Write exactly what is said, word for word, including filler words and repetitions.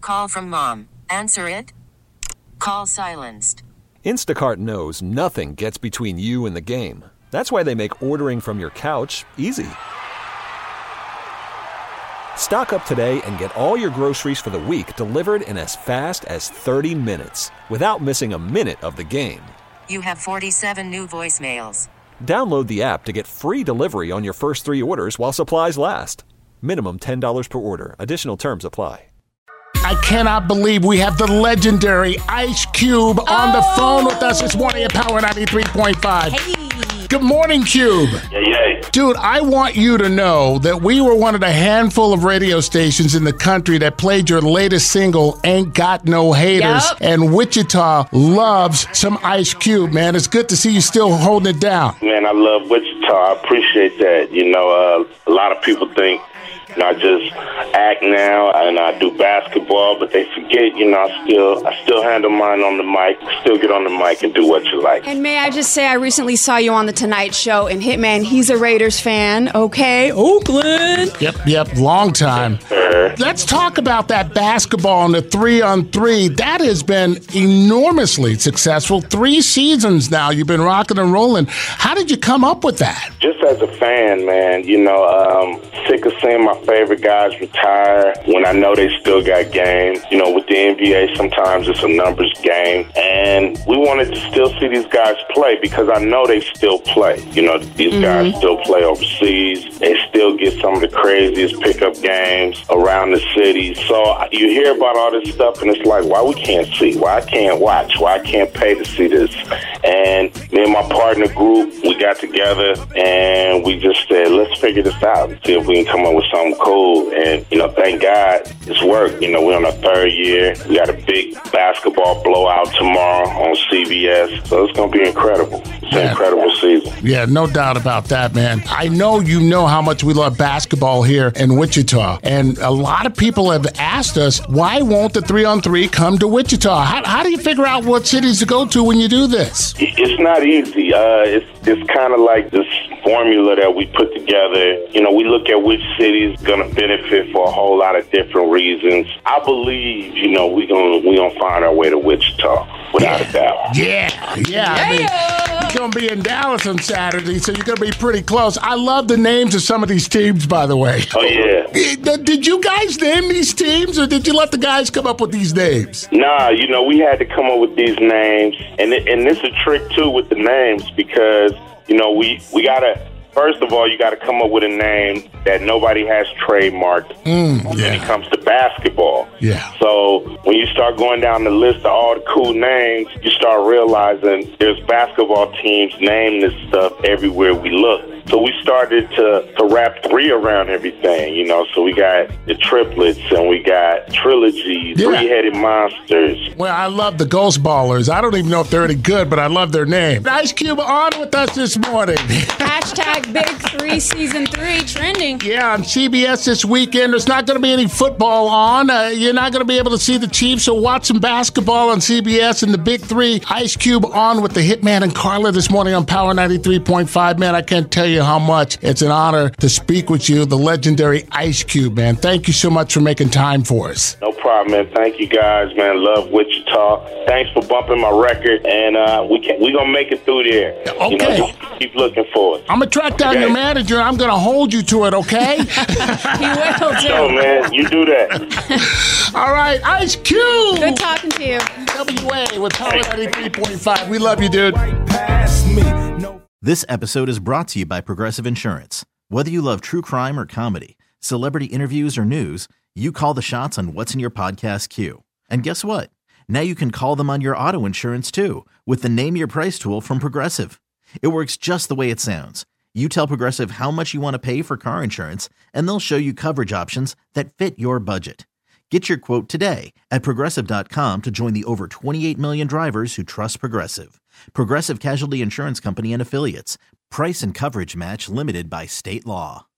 call from mom. Answer it. Call silenced. Instacart knows nothing gets between you and the game. That's why they make ordering from your couch easy. Stock up today and get all your groceries for the week delivered in as fast as thirty minutes without missing a minute of the game. You have forty-seven new voicemails. Download the app to get free delivery on your first three orders while supplies last. Minimum ten dollars per order. Additional terms apply. I cannot believe we have the legendary Ice Cube on the phone with us this morning at Power ninety-three point five. Hey. Good morning, Cube. Yeah, yeah. Dude, I want you to know that we were one of the handful of radio stations in the country that played your latest single, Ain't Got No Haters. Yep. And Wichita loves some Ice Cube, man. It's good to see you still holding it down. Man, I love Wichita. I appreciate that. You know, uh, a lot of people think, you know, I just act now and I do basketball, but they forget, you know, I still I still handle mine on the mic, still get on the mic and do what you like. And may I just say, I recently saw you on The Tonight Show, and Hitman, he's a Raiders fan, okay? Oakland. Yep, yep, long time. Uh, Let's talk about that basketball and the three-on-three. That has been enormously successful. Three seasons now you've been rocking and rolling. How did you come up with that? just as a fan, man, you know, um, sick of seeing my favorite guys retire when I know they still got game. You know, with the N B A, sometimes it's a numbers game. And we wanted to still see these guys play because I know they still play. You know, these mm-hmm. guys still play overseas. They still get some of the craziest pickup games around the city. So you hear about all this stuff, and it's like, why we can't see? Why I can't watch? Why I can't pay to see this? And me and my partner group, we got together, and we just said, let's figure this out and see if we can come up with something cool. And, you know, thank God it's worked. You know, we're on our third year. We got a big basketball blowout tomorrow on C B S. So it's going to be incredible. It's an yeah. incredible season. Yeah, no doubt about that, man. I know you know how much we love basketball here in Wichita. And a lot of people have asked us, why won't the three-on-three come to Wichita? How, how do you figure out what cities to go to when you do this? It's not easy. Uh, it's it's kind of like this formula that we put together. You know, we look at which city is going to benefit for a whole lot of different reasons. I believe, you know, we're going we gonna find our way to Wichita, without yeah. a doubt. Yeah, yeah. I mean, you're going to be in Dallas on Saturday, so you're going to be pretty close. I love the names of some of these teams, by the way. Oh, yeah. Did you guys name these teams, or did you let the guys come up with these names? Nah, you know, we had to come up with these names. And it, and this is a trick, too, with the names because, you know, we, we got to, first of all, you got to come up with a name that nobody has trademarked mm, yeah. when it comes to basketball. Yeah. So when you start going down the list of all the cool names, you start realizing there's basketball teams named this stuff everywhere we look. So we started to, to wrap three around everything, you know. So we got the triplets and we got trilogy, yeah. three-headed monsters. Well, I love the Ghost Ballers. I don't even know if they're any good, but I love their name. Ice Cube on with us this morning. Hashtag Big Three Season Three trending. Yeah, on C B S this weekend. There's not going to be any football on. Uh, you're not going to be able to see the Chiefs, so watch some basketball on C B S and the Big Three. Ice Cube on with the Hitman and Carla this morning on Power ninety-three point five. Man, I can't tell you how much it's an honor to speak with you, the legendary Ice Cube, man. Thank you so much for making time for us. No problem, man. Thank you guys, man. Love Wichita. Thanks for bumping my record, and uh, we can, we're going to make it through there. Okay. You know, just keep looking for it. I'm going to track down okay. your manager. I'm going to hold you to it, okay? He will, too. Oh, man, you do that. All right, Ice Cube. Good talking to you. W A with Power ninety-three point five. We love you, dude. This episode is brought to you by Progressive Insurance. Whether you love true crime or comedy, celebrity interviews or news, you call the shots on what's in your podcast queue. And guess what? Now you can call them on your auto insurance too with the Name Your Price tool from Progressive. It works just the way it sounds. You tell Progressive how much you want to pay for car insurance, and they'll show you coverage options that fit your budget. Get your quote today at Progressive dot com to join the over twenty-eight million drivers who trust Progressive. Progressive Casualty Insurance Company and Affiliates. Price and coverage match limited by state law.